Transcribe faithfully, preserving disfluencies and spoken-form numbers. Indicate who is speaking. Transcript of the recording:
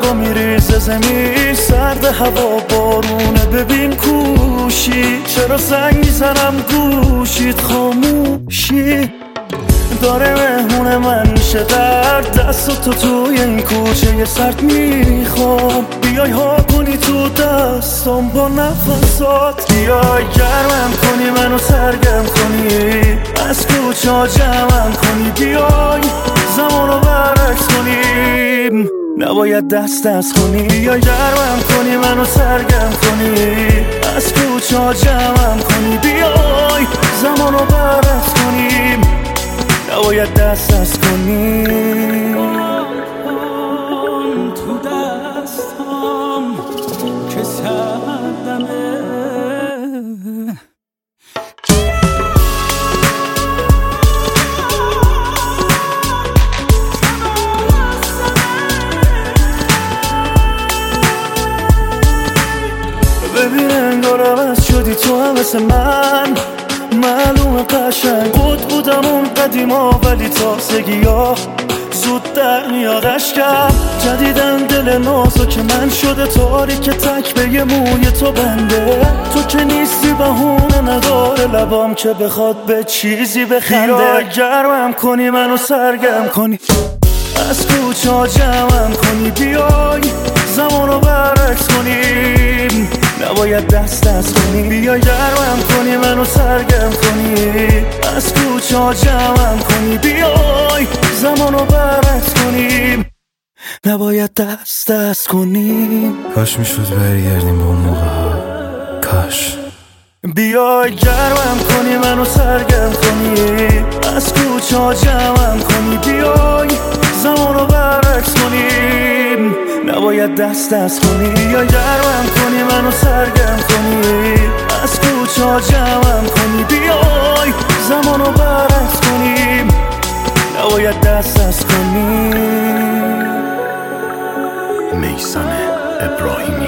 Speaker 1: برقا میریزه زمین، سرد هوا بارونه ببین کوشی، چرا زنگ میزنم گوشید خاموشی. داره مهمون من میشه در دست تو توی این کوچه یه سرد میخوام، بیای ها کنی تو دستم با نفسات، بیای گرمم کنی منو سرگرم کنی، از کوچه ها جمعم کنی، بیای زمانو برعکس کنیم، نباید دست دست کنی، بیای گرمم کنی منو سرگرم کنی، از کوچه ها جمعم کنی، بیای زمانو برعکس کنیم، نباید دست دست کنیم.
Speaker 2: تو دستم که سردمه،
Speaker 1: ببین انگار عوض شدی تو هم مثل من، معلومه قشنگ بود بودم اون قدیما، ولی تازگی ها زود در میاد اشکم، جدیدن دل نازو که من شده تاریک، تک به یه موی تو بنده، تو که نیستی بهونه نداره لبام که بخواد به چیزی بخنده، بیا گرمم کنی منو سرگرم کنی، از کوچه ها جمعم کنی، بیای زمانو برعکس کنیم، نباید دست دست کنی، بیا گرمم کنی منو سرگرم کنی، از کوچه ها جمعم کنی، بیای زمانو برعکس کنیم، نباید دست دست کنیم.
Speaker 3: کاش میشد برگردیم با اون موقع ها، کاش.
Speaker 1: بیای گرمم کنی منو سرگرم کنی، از کوچه ها جمعم کنی، بیای زمانو برعکس کنیم، نباید دست دست کنی، بیای گرمم کنی منو سرگرم کنی، از کوچه ها جمعم کنی، بیای زمانو برعکس کنیم، نباید دست دست کنیم.
Speaker 3: میثم ابراهیمی.